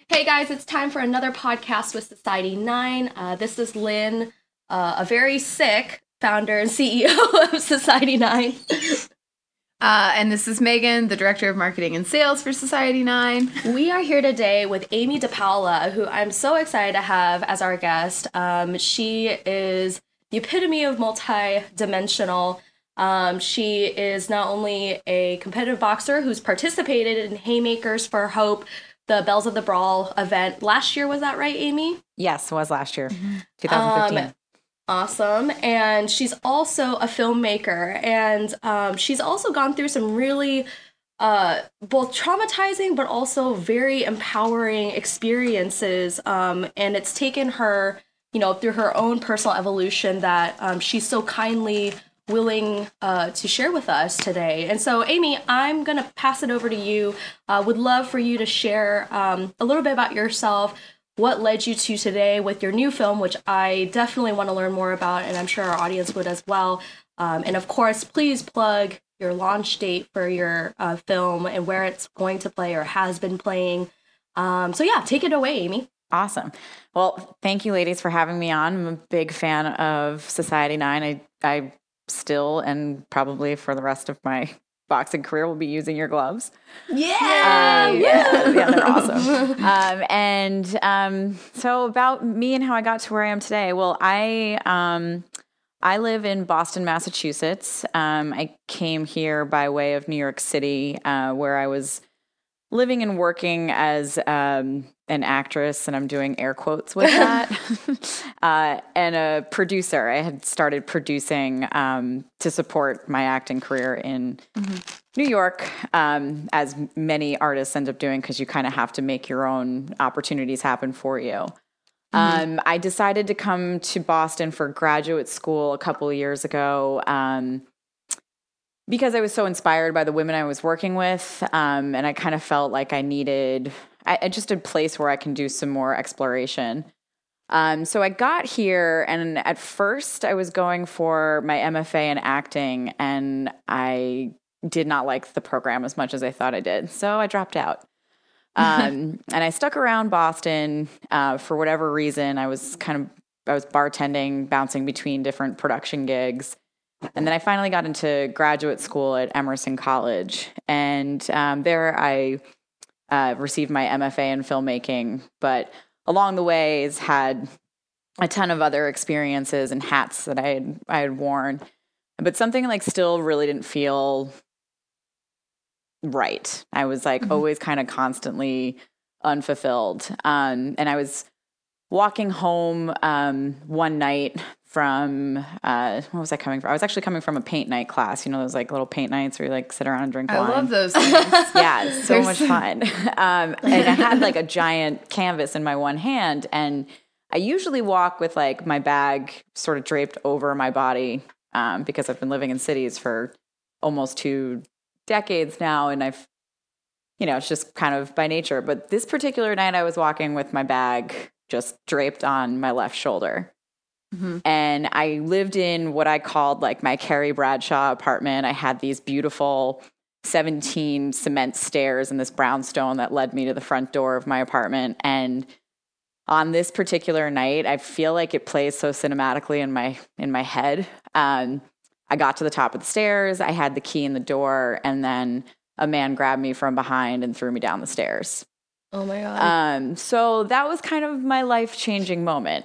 Hey guys, it's time for another podcast with Society 9. This is Lynn, a very sick founder and CEO of Society 9. And this is Megan, the Director of Marketing and Sales for Society 9. We are here today with Amy DePaula, who I'm so excited to have as our guest. She is the epitome of multi-dimensional. She is not only a competitive boxer who's participated in Haymakers for Hope, the Bells of the Brawl event last year. Was that right, Amy? Yes, it was last year, 2015. Awesome. And she's also a filmmaker. And she's also gone through some really both traumatizing but also very empowering experiences. And it's taken her, through her own personal evolution that she's so kindly willing to share with us today. And so, Amy, I'm going to pass it over to you. Would love for you to share a little bit about yourself, what led you to today with your new film, which I definitely want to learn more about, and I'm sure our audience would as well. And of course, please plug your launch date for your film and where it's going to play or has been playing. So yeah, take it away, Amy. Awesome. Well, thank you, ladies, for having me on. I'm a big fan of Society 9. I still, and probably for the rest of my boxing career, will be using your gloves. Yeah, they're awesome. So about me and how I got to where I am today. Well, I live in Boston, Massachusetts. I came here by way of New York City, where I was living and working as an actress, and I'm doing air quotes with that, and a producer. I had started producing to support my acting career in New York, as many artists end up doing, because you kind of have to make your own opportunities happen for you. I decided to come to Boston for graduate school a couple of years ago, because I was so inspired by the women I was working with, and I kind of felt like I needed just a place where I can do some more exploration. So I got here, and at first I was going for my MFA in acting, and I did not like the program as much as I thought I did. So I dropped out. And I stuck around Boston for whatever reason. I was bartending, bouncing between different production gigs. And then I finally got into graduate school at Emerson College. And there I received my MFA in filmmaking. But along the ways had a ton of other experiences and hats that I had worn. But something still really didn't feel right. I was always kind of constantly unfulfilled. And I was walking home one night from what was I coming from? I was actually coming from a paint night class. Those little paint nights where you sit around and drink wine. I love those things. Yeah, it's so much fun. And I had a giant canvas in my one hand, and I usually walk with my bag sort of draped over my body because I've been living in cities for almost 2 decades now, and I've, it's just kind of by nature. But this particular night I was walking with my bag just draped on my left shoulder. And I lived in what I called my Carrie Bradshaw apartment. I had these beautiful 17 cement stairs and this brownstone that led me to the front door of my apartment. And on this particular night, I feel like it plays so cinematically in my head. I got to the top of the stairs. I had the key in the door, and then a man grabbed me from behind and threw me down the stairs. Oh my God. So that was kind of my life-changing moment.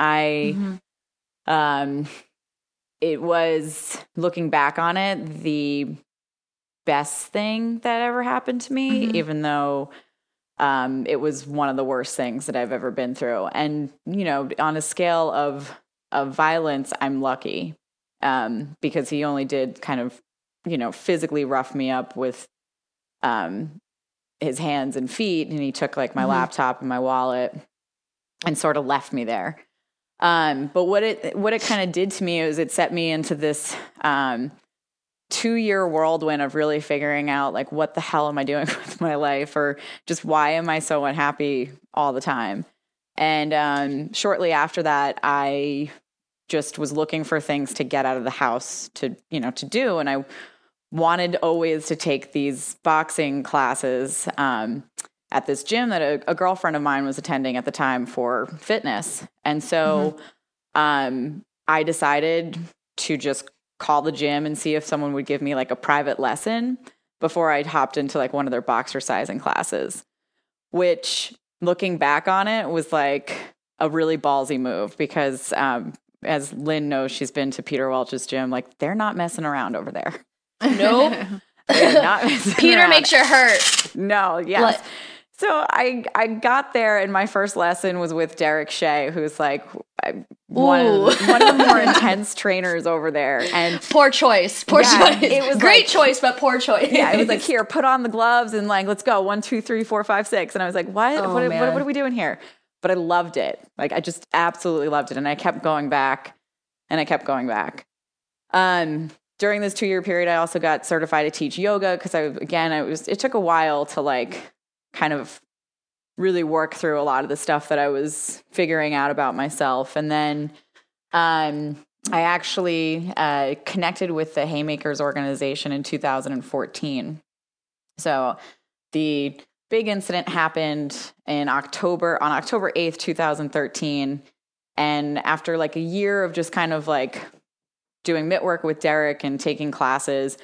It was, looking back on it, the best thing that ever happened to me, even though it was one of the worst things that I've ever been through. And, on a scale of violence, I'm lucky, because he only did kind of, physically rough me up with his hands and feet, and he took my laptop and my wallet and sort of left me there. But what it kind of did to me is it set me into this 2-year whirlwind of really figuring out what the hell am I doing with my life, or just why am I so unhappy all the time. And shortly after that, I just was looking for things to get out of the house to do, and I wanted always to take these boxing classes. at this gym that a girlfriend of mine was attending at the time for fitness. And so I decided to just call the gym and see if someone would give me like a private lesson before I'd hopped into like one of their boxer sizing classes, which looking back on it was like a really ballsy move because as Lynn knows, she's been to Peter Welch's gym, like they're not messing around over there. Nope. They're not messing Peter around. makes you hurt. No, yes. So I got there and my first lesson was with Derek Shea, who's like one of the more intense trainers over there. And poor choice. Poor choice. It was great choice, but poor choice. Yeah, it was like, here, put on the gloves and like, let's go. 1, 2, 3, 4, 5, 6. And I was like, what? Oh, what man. are we doing here? But I loved it. Like, I just absolutely loved it. And I kept going back and I kept going back. During this 2-year period, I also got certified to teach yoga because it took a while to like kind of really work through a lot of the stuff that I was figuring out about myself. And then I actually connected with the Haymakers organization in 2014. So the big incident happened on October 8th, 2013. And after like a year of just kind of like doing mitt work with Derek and taking classes,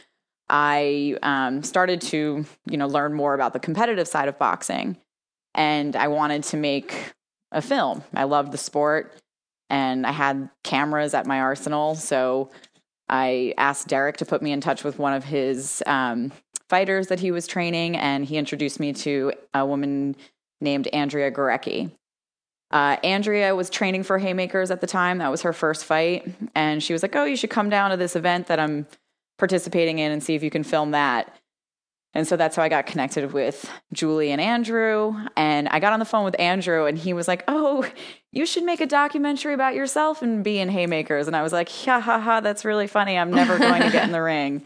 I started to, learn more about the competitive side of boxing. And I wanted to make a film. I loved the sport and I had cameras at my arsenal. So I asked Derek to put me in touch with one of his fighters that he was training. And he introduced me to a woman named Andrea Gorecki. Andrea was training for Haymakers at the time. That was her first fight. And she was like, oh, you should come down to this event that I'm participating in and see if you can film that. And so that's how I got connected with Julie and Andrew. And I got on the phone with Andrew and he was like, oh, you should make a documentary about yourself and be in Haymakers. And I was like, ha ha ha, that's really funny. I'm never going to get in the ring.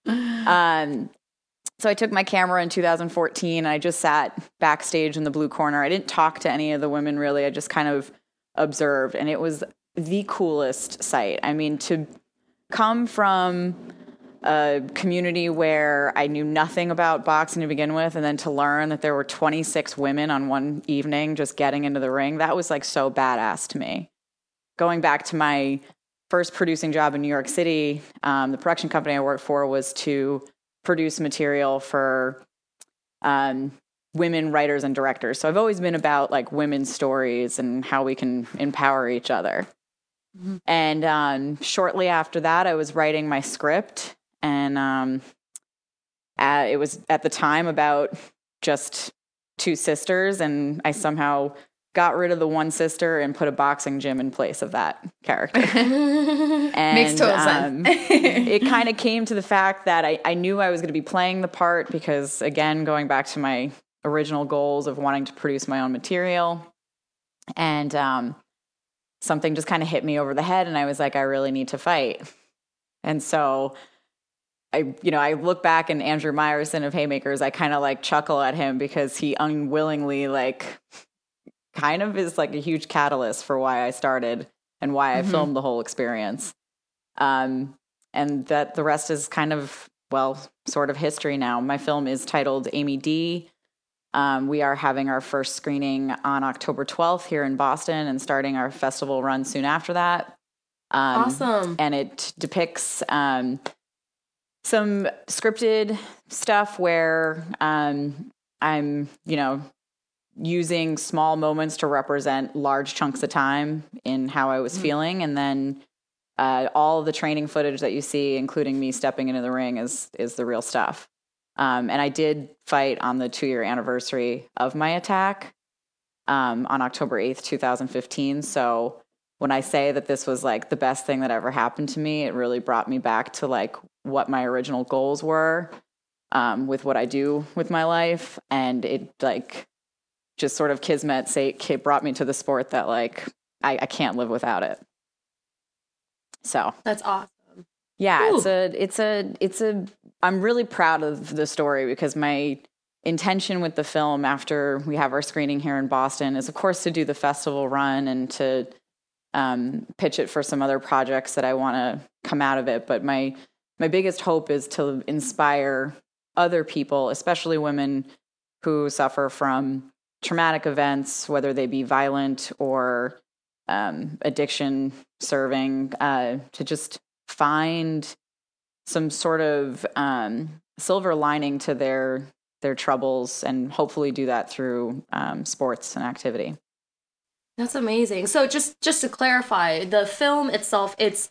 So I took my camera in 2014 and I just sat backstage in the blue corner. I didn't talk to any of the women really. I just kind of observed and it was the coolest sight. I mean, to come from a community where I knew nothing about boxing to begin with, and then to learn that there were 26 women on one evening just getting into the ring, that was like so badass to me. Going back to my first producing job in New York City, the production company I worked for was to produce material for women writers and directors. So I've always been about like women's stories and how we can empower each other. Mm-hmm. And shortly after that, I was writing my script. And it was at the time about just 2 sisters, and I somehow got rid of the one sister and put a boxing gym in place of that character. And, makes total sense. It kind of came to the fact that I knew I was going to be playing the part because, again, going back to my original goals of wanting to produce my own material, and something just kind of hit me over the head, and I was like, I really need to fight. And so I look back and Andrew Meyerson of Haymakers, I kind of like chuckle at him because he unwillingly like kind of is like a huge catalyst for why I started and why I filmed the whole experience. And that the rest is kind of, well, sort of history now. My film is titled Amy D. We are having our first screening on October 12th here in Boston and starting our festival run soon after that. Awesome. And it depicts some scripted stuff where I'm, using small moments to represent large chunks of time in how I was feeling. And then all of the training footage that you see, including me stepping into the ring, is the real stuff. And I did fight on the 2-year anniversary of my attack on October 8th, 2015. So when I say that this was like the best thing that ever happened to me, it really brought me back to like what my original goals were with what I do with my life. And it like just sort of kismet sake brought me to the sport that like I can't live without it. So that's awesome. Yeah, it's a I'm really proud of the story because my intention with the film after we have our screening here in Boston is of course to do the festival run and to pitch it for some other projects that I want to come out of it. But my biggest hope is to inspire other people, especially women, who suffer from traumatic events, whether they be violent or addiction serving, to just find some sort of silver lining to their troubles, and hopefully do that through sports and activity. That's amazing. So just to clarify, the film itself, it's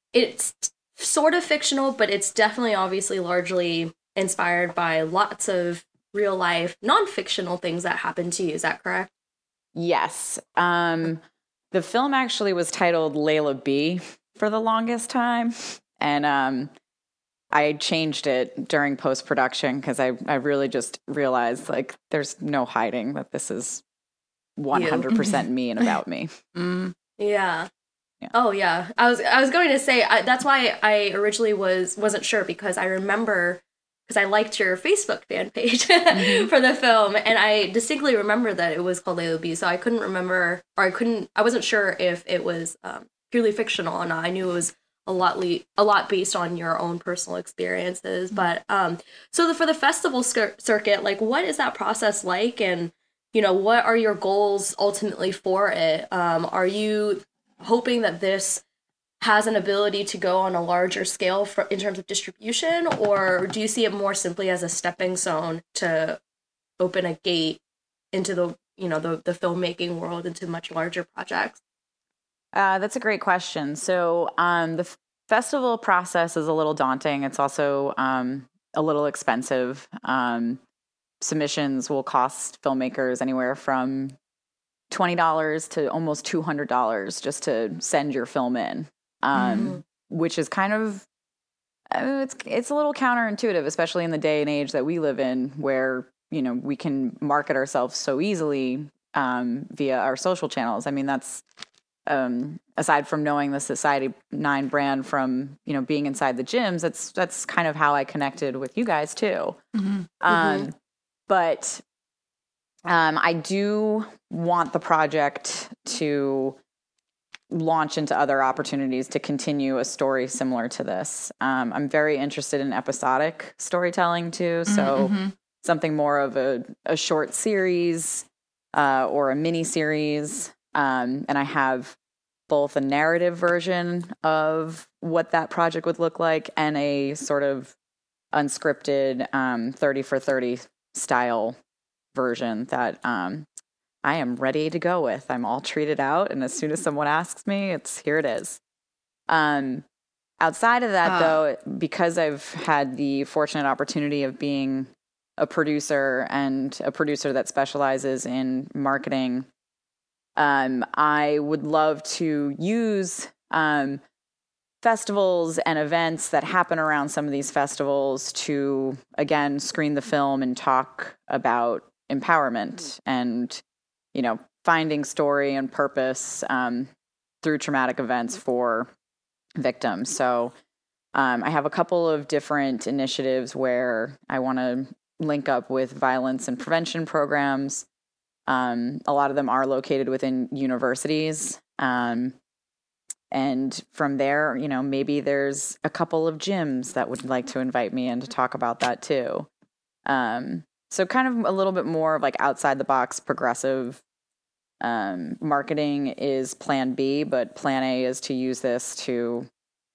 sort of fictional, but it's definitely obviously largely inspired by lots of real life non-fictional things that happened to you. Is that correct? Yes. The film actually was titled Layla B for the longest time. And I changed it during post-production because I really just realized, like, there's no hiding that this is 100% me and about me. Yeah. Oh yeah. I was going to say that's why I originally wasn't sure, because I remember, because I liked your Facebook fan page for the film, and I distinctly remember that it was called Layla B. So I couldn't remember, or I wasn't sure if it was purely fictional or not. I knew it was a lot based on your own personal experiences. But so for the festival circuit, like, what is that process like, and what are your goals ultimately for it? Are you hoping that this has an ability to go on a larger scale in terms of distribution, or do you see it more simply as a stepping stone to open a gate into the filmmaking world, into much larger projects? That's a great question. So the festival process is a little daunting. It's also a little expensive. Submissions will cost filmmakers anywhere from $20 to almost $200 just to send your film in, which is kind of, it's a little counterintuitive, especially in the day and age that we live in, where we can market ourselves so easily via our social channels. I mean, that's aside from knowing the Society 9 brand from being inside the gyms, that's kind of how I connected with you guys too. But I do want the project to launch into other opportunities to continue a story similar to this. I'm very interested in episodic storytelling too. So something more of a short series or a mini series. And I have both a narrative version of what that project would look like and a sort of unscripted 30 for 30 style version that I am ready to go with. I'm all treated out, and as soon as someone asks me, here it is. Outside of that, though, because I've had the fortunate opportunity of being a producer, and a producer that specializes in marketing, I would love to use festivals and events that happen around some of these festivals to, again, screen the film and talk about empowerment and, finding story and purpose through traumatic events for victims. So I have a couple of different initiatives where I want to link up with violence and prevention programs. A lot of them are located within universities. And from there, maybe there's a couple of gyms that would like to invite me in to talk about that too. So kind of a little bit more of like outside the box progressive marketing is plan B, but plan A is to use this to,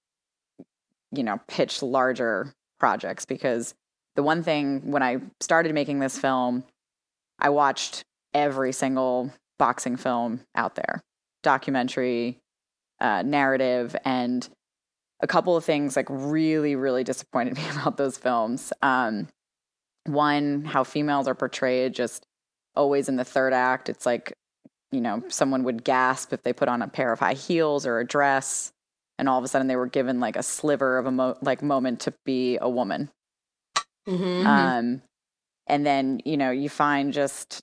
pitch larger projects. Because the one thing, when I started making this film, I watched every single boxing film out there, documentary, narrative, and a couple of things like really, really disappointed me about those films. One, how females are portrayed just always in the third act. It's like, someone would gasp if they put on a pair of high heels or a dress, and all of a sudden they were given like a sliver of a moment to be a woman. And then, you find just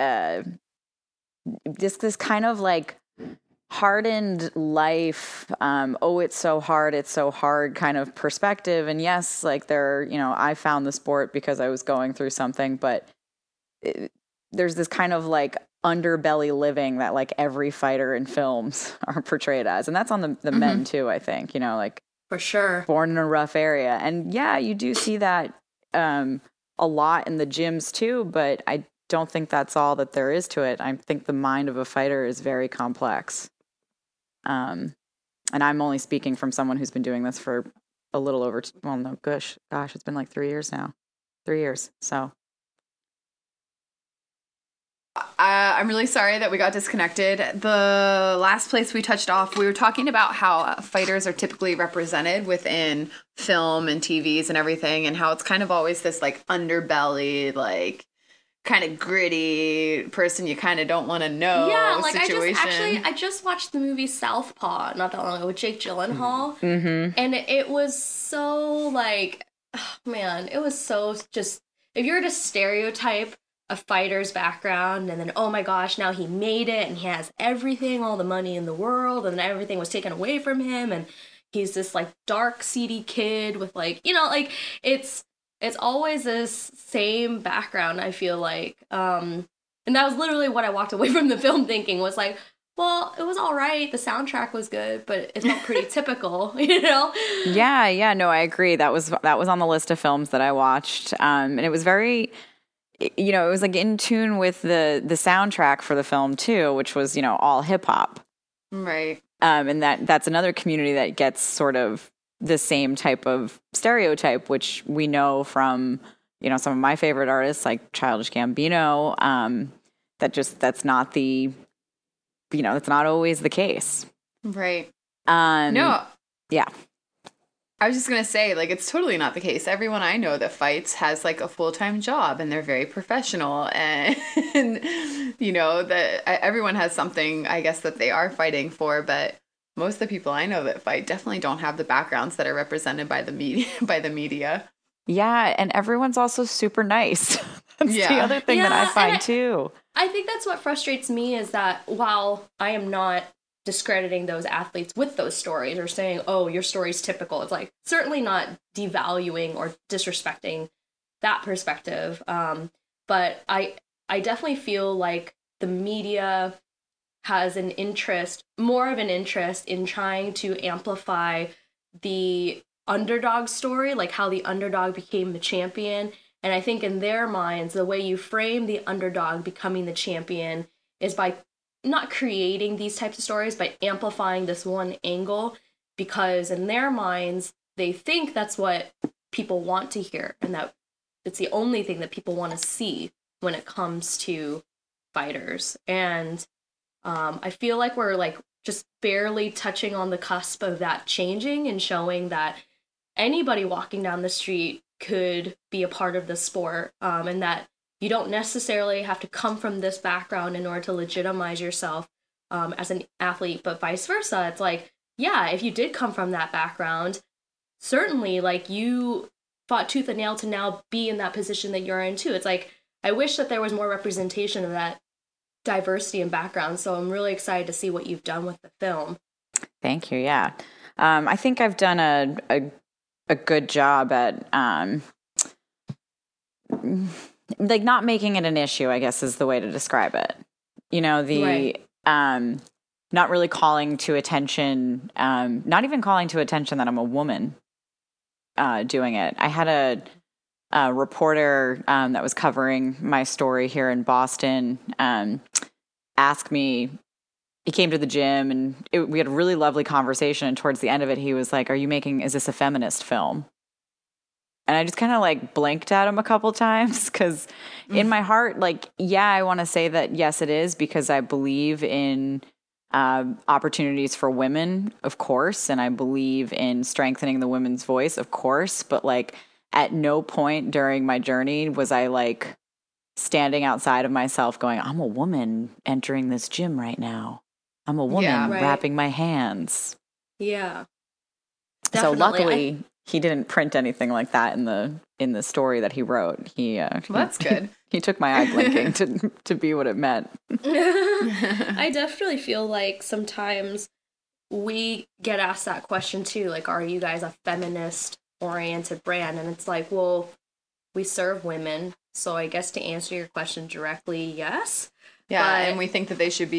this kind of like hardened life, it's so hard kind of perspective. And yes, like I found the sport because I was going through something, but there's this kind of like underbelly living that like every fighter in films are portrayed as. And that's on the men too, I think, like for sure, born in a rough area. And yeah, you do see that a lot in the gyms too, but I don't think that's all that there is to it. I think the mind of a fighter is very complex. And I'm only speaking from someone who's been doing this for a little over, gosh, it's been like 3 years now. 3 years. So. I'm really sorry that we got disconnected. The last place we touched off, we were talking about how fighters are typically represented within film and TVs and everything, and how it's kind of always this like underbelly, like kind of gritty person you kind of don't want to know. Yeah, like situation. I just watched the movie Southpaw not that long ago with Jake Gyllenhaal, and it was so like, oh, man, it was so just, if you were to stereotype a fighter's background and then, oh my gosh, now he made it and he has everything, all the money in the world, and then everything was taken away from him, and he's this like dark, seedy kid with like, like it's always this same background, I feel like. And that was literally what I walked away from the film thinking, was like, well, it was all right. The soundtrack was good, but it felt pretty typical, Yeah, no, I agree. That was on the list of films that I watched. And it was very, it was like in tune with the soundtrack for the film too, which was, all hip hop. Right. And that's another community that gets sort of the same type of stereotype, which we know from, some of my favorite artists like Childish Gambino. That's not the, that's not always the case. Right. No. Yeah. I was just going to say, like, it's totally not the case. Everyone I know that fights has, like, a full-time job, and they're very professional, and, that everyone has something, I guess, that they are fighting for, but most of the people I know that fight definitely don't have the backgrounds that are represented by the media. Yeah, and everyone's also super nice. That's the other thing that I find, too. I think that's what frustrates me, is that while I am not discrediting those athletes with those stories or saying, oh, your story's typical, it's like certainly not devaluing or disrespecting that perspective, but I definitely feel like the media has more of an interest in trying to amplify the underdog story, like how the underdog became the champion. And I think in their minds, the way you frame the underdog becoming the champion is by not creating these types of stories, but amplifying this one angle, because in their minds, they think that's what people want to hear, and that it's the only thing that people want to see when it comes to fighters. And I feel like we're like just barely touching on the cusp of that changing and showing that anybody walking down the street could be a part of the sport, and that you don't necessarily have to come from this background in order to legitimize yourself as an athlete, but vice versa. It's like, yeah, if you did come from that background, certainly, like, you fought tooth and nail to now be in that position that you're in too. It's like, I wish that there was more representation of that diversity and background. So I'm really excited to see what you've done with the film. Thank you. Yeah. I think I've done a good job at, like, not making it an issue, I guess, is the way to describe it. Right. Not really calling to attention, not even calling to attention that I'm a woman doing it. I had a reporter that was covering my story here in Boston ask me. He came to the gym, and we had a really lovely conversation, and towards the end of it, he was like, is this a feminist film? And I just kind of like blinked at him a couple times, because in my heart, like, yeah, I want to say that, yes, it is, because I believe in opportunities for women, of course, and I believe in strengthening the women's voice, of course, but like at no point during my journey was I like standing outside of myself going, I'm a woman entering this gym right now. I'm a woman wrapping my hands. Yeah. Definitely. So luckily, he didn't print anything like that in the story that he wrote. Well, that's good. He took my eye blinking to be what it meant. I definitely feel like sometimes we get asked that question too, like, are you guys a feminist-oriented brand? And it's like, well, we serve women, so I guess to answer your question directly, yes. Yeah, and we think that they should be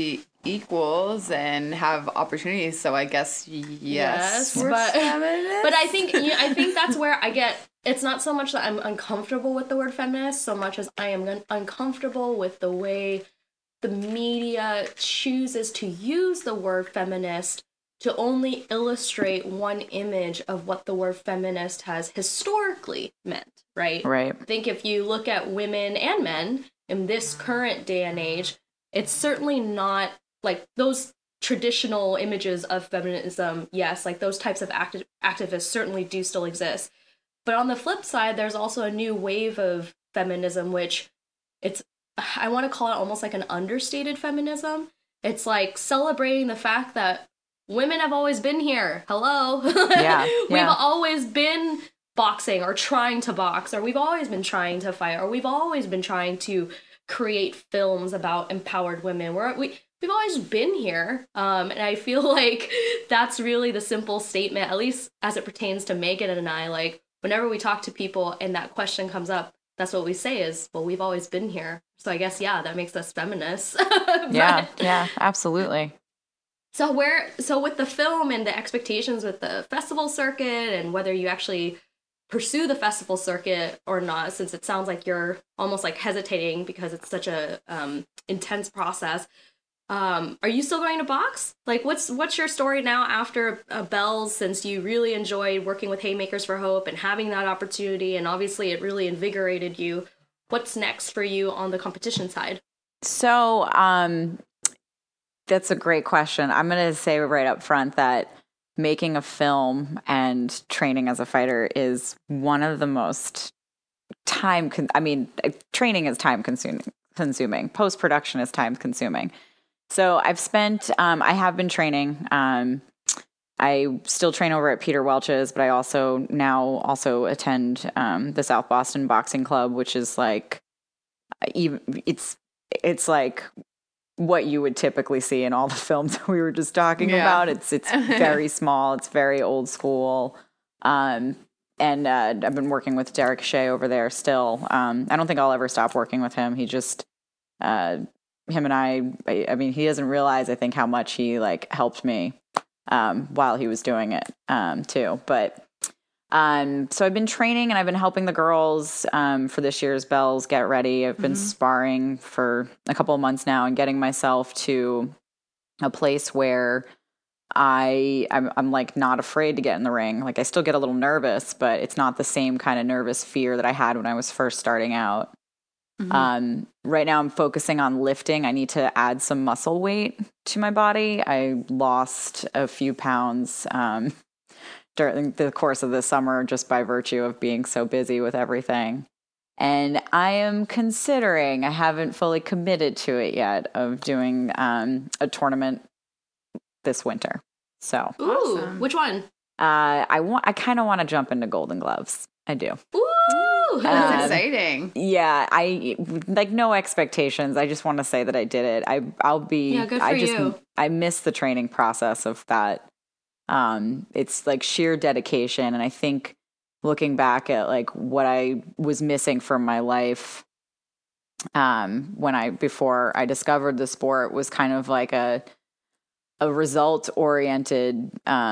equals and have opportunities. So I guess yes, we're but feminists. but I think that's where I get. It's not so much that I'm uncomfortable with the word feminist, so much as I am uncomfortable with the way the media chooses to use the word feminist to only illustrate one image of what the word feminist has historically meant, right? Right. I think if you look at women and men in this current day and age, it's certainly not like those traditional images of feminism. Yes, like those types of activists certainly do still exist. But on the flip side, there's also a new wave of feminism, which it's, I want to call it almost like an understated feminism. It's like celebrating the fact that women have always been here. Hello. We've always been boxing or trying to box, or we've always been trying to fight, or we've always been trying to create films about empowered women. We've always been here. And I feel like that's really the simple statement, at least as it pertains to Megan and I. Like, whenever we talk to people and that question comes up, that's what we say is, well, we've always been here. So I guess, yeah, that makes us feminists. Yeah, absolutely. So with the film and the expectations with the festival circuit and whether you actually pursue the festival circuit or not, since it sounds like you're almost like hesitating because it's such a intense process, are you still going to box? Like, what's your story now after Bells, since you really enjoyed working with Haymakers for Hope and having that opportunity, and obviously it really invigorated you. What's next for you on the competition side? So, that's a great question. I'm going to say right up front that making a film and training as a fighter is one of the most training is time consuming. Post-production is time consuming. So I've spent, I have been training. I still train over at Peter Welch's, but I also attend the South Boston Boxing Club, which is like, it's like what you would typically see in all the films we were just talking about. It's very small. It's very old school. And I've been working with Derek Shea over there still. I don't think I'll ever stop working with him. He just, him and I mean, he doesn't realize, I think, how much he like helped me while he was doing it too. But so I've been training and I've been helping the girls for this year's Bells get ready. I've been sparring for a couple of months now and getting myself to a place where I'm like not afraid to get in the ring. Like I still get a little nervous, but it's not the same kind of nervous fear that I had when I was first starting out. Right now I'm focusing on lifting. I need to add some muscle weight to my body. I lost a few pounds during the course of the summer just by virtue of being so busy with everything. And I am considering, I haven't fully committed to it yet, of doing a tournament this winter. So, ooh, awesome. Which one? I kind of want to jump into Golden Gloves. I do. Ooh, that's exciting. Yeah, I like no expectations. I just want to say that I did it. I'll be. Yeah, good for you. I miss the training process of that. It's like sheer dedication, and I think looking back at like what I was missing from my life, before I discovered the sport, was kind of like a result oriented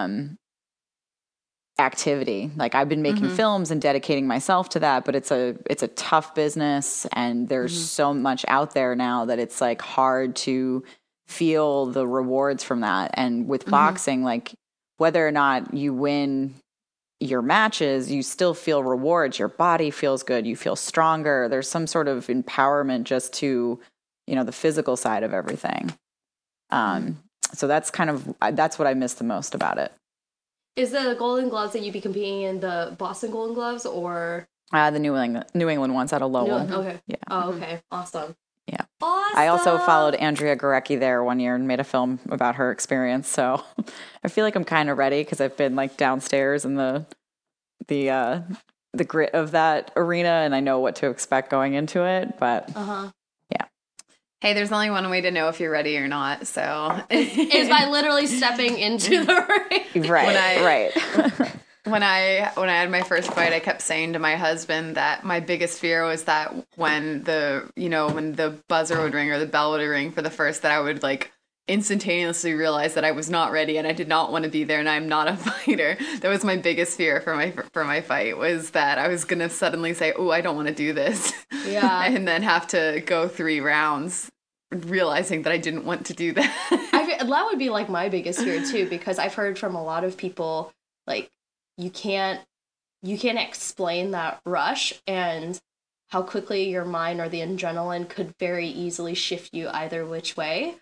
activity. Like I've been making films and dedicating myself to that, but it's a tough business, and there's so much out there now that it's like hard to feel the rewards from that. And with boxing, like whether or not you win your matches, you still feel rewards. Your body feels good. You feel stronger. There's some sort of empowerment just to, the physical side of everything. So that's that's what I miss the most about it. Is the Golden Gloves that you'd be competing in the Boston Golden Gloves or the New England ones out of Lowell? Okay. Yeah. Oh, okay. Awesome. Yeah. Awesome. I also followed Andrea Gorecki there one year and made a film about her experience. So I feel like I'm kind of ready because I've been like downstairs in the grit of that arena, and I know what to expect going into it. But yeah. Hey, there's only one way to know if you're ready or not. So is by literally stepping into the ring. Right. When I had my first fight, I kept saying to my husband that my biggest fear was that when the buzzer would ring or the bell would ring for the first, that I would like instantaneously realized that I was not ready and I did not want to be there, and I'm not a fighter. That was my biggest fear for my fight, was that I was gonna suddenly say, "Oh, I don't want to do this," Yeah. and then have to go 3 rounds, realizing that I didn't want to do that. That would be like my biggest fear too, because I've heard from a lot of people, like, you can't explain that rush and how quickly your mind or the adrenaline could very easily shift you either which way.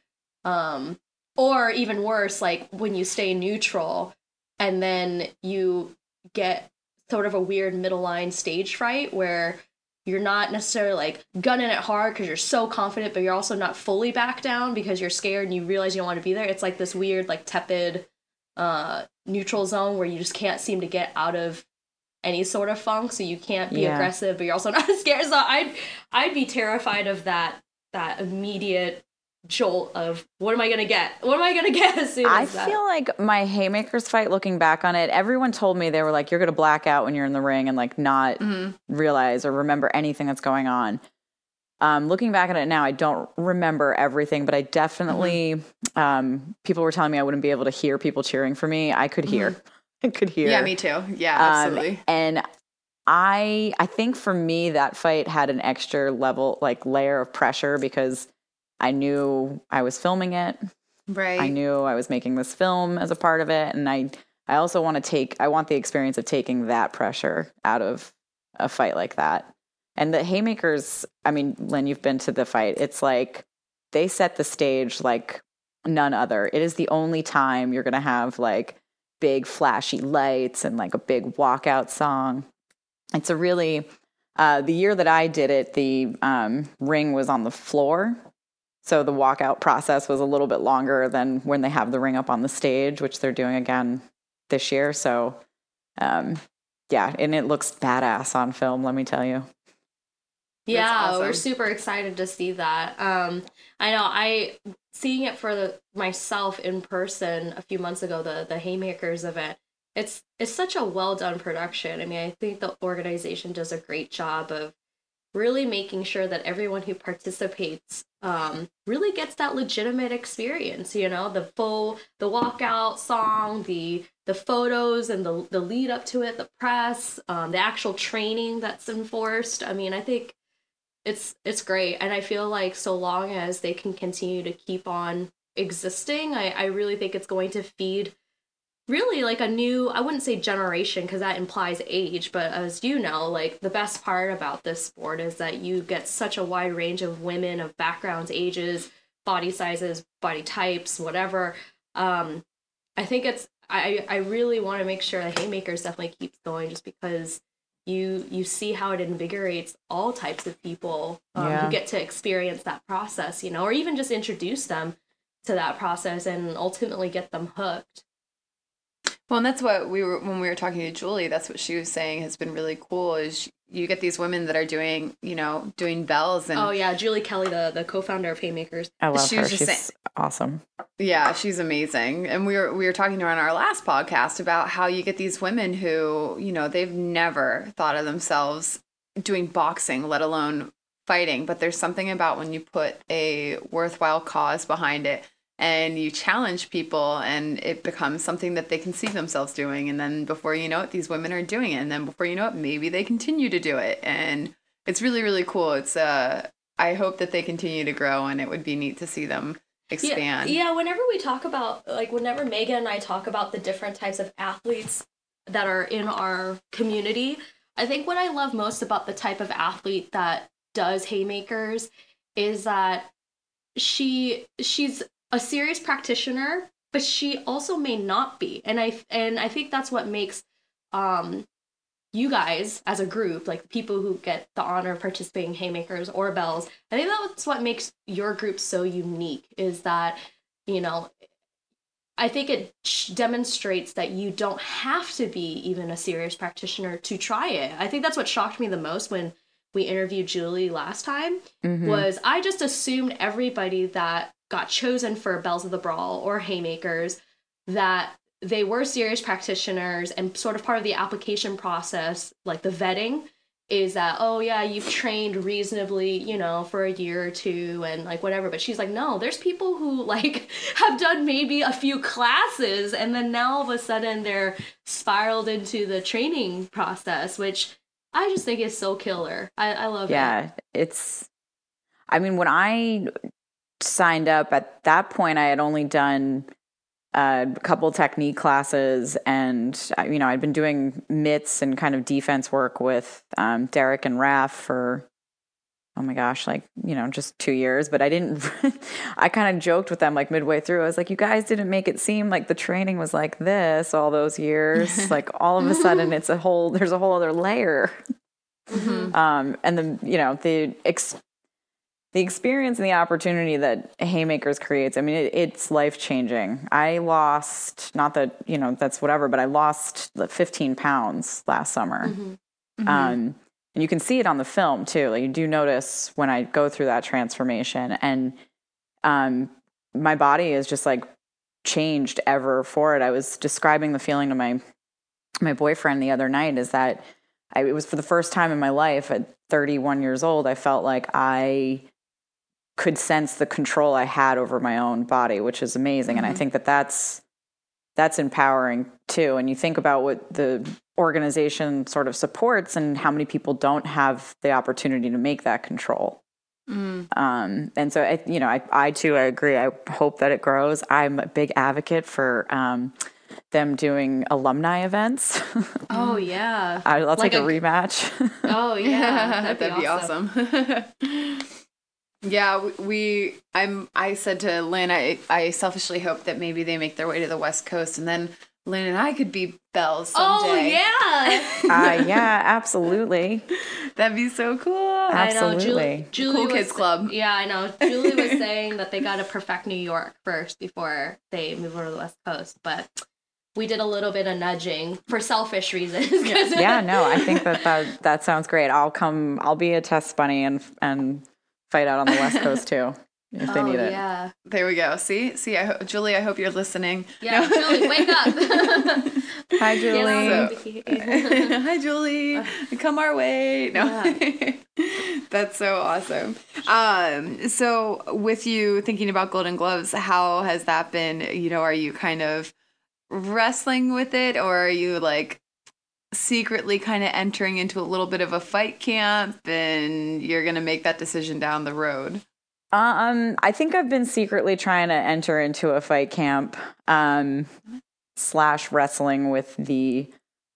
Or even worse, like when you stay neutral and then you get sort of a weird middle line stage fright where you're not necessarily like gunning it hard because you're so confident, but you're also not fully back down because you're scared and you realize you don't want to be there. It's like this weird, like tepid, neutral zone where you just can't seem to get out of any sort of funk, so you can't be aggressive, but you're also not scared. So I'd be terrified of that immediate jolt of what am I gonna get? What am I gonna get as soon as that? I feel like my Haymakers fight, looking back on it, everyone told me, they were like, you're gonna black out when you're in the ring and like not realize or remember anything that's going on. Looking back at it now, I don't remember everything, but I definitely people were telling me I wouldn't be able to hear people cheering for me. I could hear. I could hear. Yeah, me too. Yeah, absolutely. And I think for me that fight had an extra level, like layer of pressure, because I knew I was filming it. Right. I knew I was making this film as a part of it, and I also want the experience of taking that pressure out of a fight like that. And the Haymakers, I mean, Lynn, you've been to the fight. It's like they set the stage like none other. It is the only time you're going to have like big flashy lights and like a big walkout song. It's a really, the year that I did it, the ring was on the floor. So the walkout process was a little bit longer than when they have the ring up on the stage, which they're doing again this year. So, yeah, and it looks badass on film, let me tell you. Yeah, awesome. We're super excited to see that. I know seeing it for myself in person a few months ago, the Haymakers event. It's such a well done production. I mean, I think the organization does a great job of really making sure that everyone who participates really gets that legitimate experience. You know, the walkout song, the photos and the lead up to it, the press, the actual training that's enforced. I mean, I think it's great, and I feel like so long as they can continue to keep on existing, I really think it's going to feed really like a new, I wouldn't say generation because that implies age, but as you know, like the best part about this sport is that you get such a wide range of women, of backgrounds, ages, body sizes, body types, whatever. I think I really want to make sure that Haymakers definitely keeps going, just because you see how it invigorates all types of people who get to experience that process, you know, or even just introduce them to that process and ultimately get them hooked. Well, and that's what when we were talking to Julie, that's what she was saying has been really cool, is you get these women that are doing bells. And oh yeah, Julie Kelly, the co-founder of Haymakers. I love her. She's awesome. Yeah, she's amazing. And we were talking to her on our last podcast about how you get these women who, they've never thought of themselves doing boxing, let alone fighting. But there's something about when you put a worthwhile cause behind it and you challenge people, and it becomes something that they can see themselves doing. And then before you know it, these women are doing it. And then before you know it, maybe they continue to do it. And it's really, really cool. It's I hope that they continue to grow, and it would be neat to see them expand. Yeah, whenever we talk about, whenever Megan and I talk about the different types of athletes that are in our community, I think what I love most about the type of athlete that does Haymakers is that she's a serious practitioner, but she also may not be. And I think that's what makes you guys as a group, like people who get the honor of participating in Haymakers or Bells, I think that's what makes your group so unique, is that, I think it demonstrates that you don't have to be even a serious practitioner to try it. I think that's what shocked me the most when we interviewed Julie last time, was I just assumed everybody that got chosen for Bells of the Brawl or Haymakers, that they were serious practitioners and sort of part of the application process, like the vetting, is that, oh yeah, you've trained reasonably, you know, for a year or two and like whatever. But she's like, no, there's people who like have done maybe a few classes and then now all of a sudden they're spiraled into the training process, which I just think is so killer. I love it. Yeah, I mean, when I signed up at that point, I had only done a couple technique classes, and you know, I'd been doing mitts and kind of defense work with Derek and Raph for, oh my gosh, like, you know, just 2 years. But I didn't. I kind of joked with them like midway through. I was like, you guys didn't make it seem like the training was like this all those years. Like all of a sudden, there's a whole other layer. And the, you know, the experience and the opportunity that Haymakers creates, I mean, it's life-changing. I lost, not that, you know, that's whatever, but I lost 15 pounds last summer. And you can see it on the film, too. Like, you do notice when I go through that transformation. And my body is just, like, changed ever for it. I was describing the feeling to my boyfriend the other night, is that it was for the first time in my life at 31 years old, I felt like I could sense the control I had over my own body, which is amazing. And I think that that's empowering too. And you think about what the organization sort of supports and how many people don't have the opportunity to make that control. And so, I too, I agree. I hope that it grows. I'm a big advocate for them doing alumni events. Oh yeah. I'll Like take a rematch. Oh yeah. That'd be awesome. Yeah, I said to Lynn, I selfishly hope that maybe they make their way to the West Coast, and then Lynn and I could be Bells someday. Oh yeah. Yeah, absolutely. That'd be so cool. Absolutely. I know. Julie Cool was, Kids Club. Yeah, I know. Julie was saying that they got to perfect New York first before they move over to the West Coast, but we did a little bit of nudging for selfish reasons. Yeah, no, I think that sounds great. I'll be a test bunny and fight out on the West Coast too, if they need it. Yeah. There we go. See, Julie, I hope you're listening. Yeah, Julie, wake up. Hi, Julie. Hi, Julie. Come our way. No. Yeah. That's so awesome. So with you thinking about Golden Gloves, how has that been? You know, are you kind of wrestling with it, or are you like secretly kind of entering into a little bit of a fight camp and you're going to make that decision down the road? I think I've been secretly trying to enter into a fight camp, / wrestling with the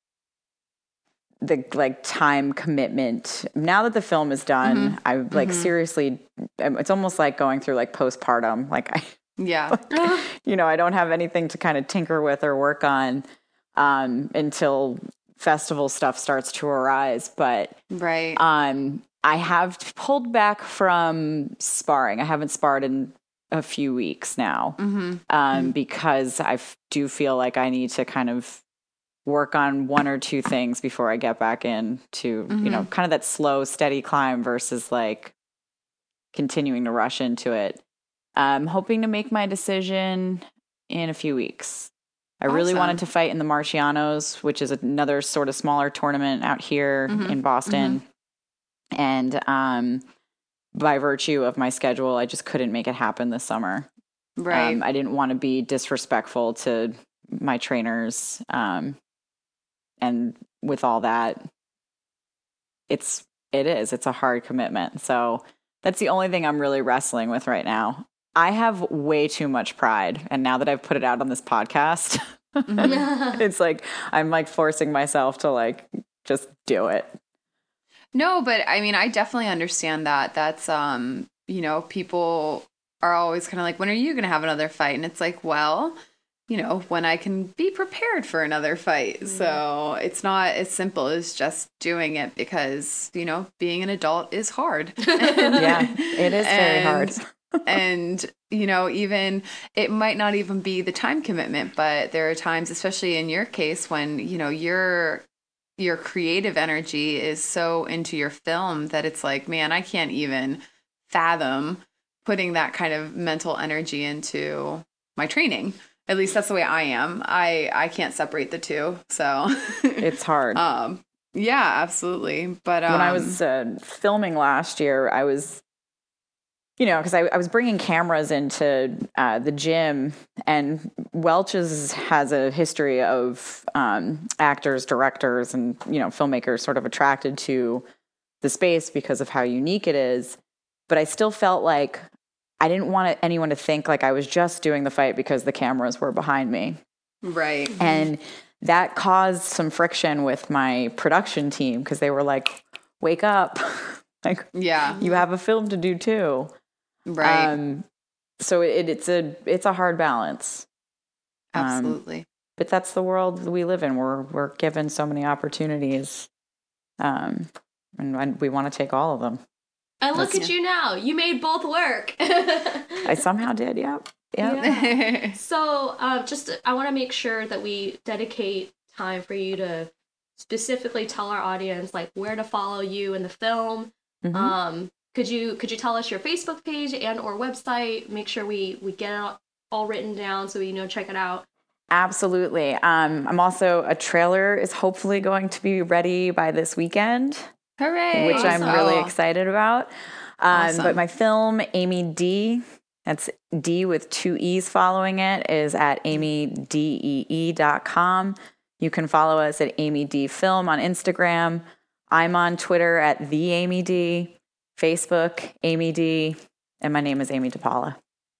like time commitment. Now that the film is done, I like seriously, it's almost like going through like postpartum. Like I don't have anything to kind of tinker with or work on, until festival stuff starts to arise. But right. I have pulled back from sparring. I haven't sparred in a few weeks now, because I do feel like I need to kind of work on one or two things before I get back into, you know, kind of that slow, steady climb versus like continuing to rush into it. I'm hoping to make my decision in a few weeks. I really wanted to fight in the Marcianos, which is another sort of smaller tournament out here in Boston. And by virtue of my schedule, I just couldn't make it happen this summer. Right. I didn't want to be disrespectful to my trainers. And with all that, it's a hard commitment. So that's the only thing I'm really wrestling with right now. I have way too much pride. And now that I've put it out on this podcast, it's like, I'm like forcing myself to like, just do it. No, but I mean, I definitely understand that. That's, you know, people are always kind of like, when are you going to have another fight? And it's like, well, you know, when I can be prepared for another fight. So it's not as simple as just doing it because, you know, being an adult is hard. Yeah, it is very hard. And, you know, even it might not even be the time commitment, but there are times, especially in your case, when, you know, your creative energy is so into your film that it's like, man, I can't even fathom putting that kind of mental energy into my training. At least that's the way I am. I can't separate the two. So it's hard. Yeah, absolutely. But when I was filming last year, I was, because I was bringing cameras into the gym, and Welch's has a history of actors, directors, and filmmakers sort of attracted to the space because of how unique it is. But I still felt like I didn't want anyone to think like I was just doing the fight because the cameras were behind me. Right. And that caused some friction with my production team because they were like, wake up. Like, yeah, you have a film to do too. Right. So it's a hard balance. Absolutely. But that's the world we live in. We're given so many opportunities. And we want to take all of them. And look at you now. You made both work. I somehow did, yep. Yeah. So I want to make sure that we dedicate time for you to specifically tell our audience like where to follow you in the film. Mm-hmm. Could you tell us your Facebook page and or website? Make sure we get it all written down so we check it out. Absolutely. I'm also, a trailer is hopefully going to be ready by this weekend. Hooray! Which I'm really excited about. Awesome. But my film, Amy D, that's D with 2 E's following it, is at amydee.com. You can follow us at Amy D Film on Instagram. I'm on Twitter at The Amy D, Facebook, Amy D, and my name is Amy DePaula.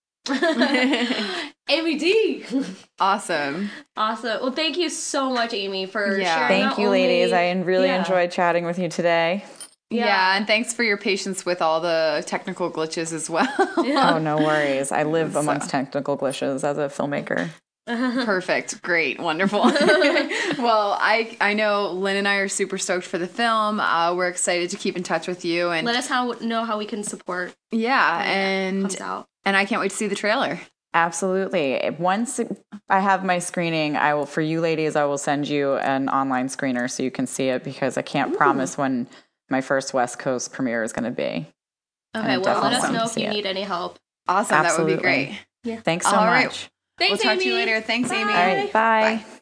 Amy D. Awesome. Well, thank you so much, Amy, for sharing. Thank you, ladies. I really enjoyed chatting with you today. Yeah, and thanks for your patience with all the technical glitches as well. Oh, no worries. I live amongst technical glitches as a filmmaker. Perfect. Great. Wonderful. Well, I know Lynn and I are super stoked for the film. We're excited to keep in touch with you and let us know how we can support. Yeah, and I can't wait to see the trailer. Absolutely. Once I have my screening, for you ladies, I will send you an online screener so you can see it, because I can't promise when my first West Coast premiere is going to be. Okay, well, let us know if you need any help. Awesome. Absolutely. That would be great. Yeah. Thanks so much. Thanks, we'll talk to you later. Thanks, Amy. All right, bye.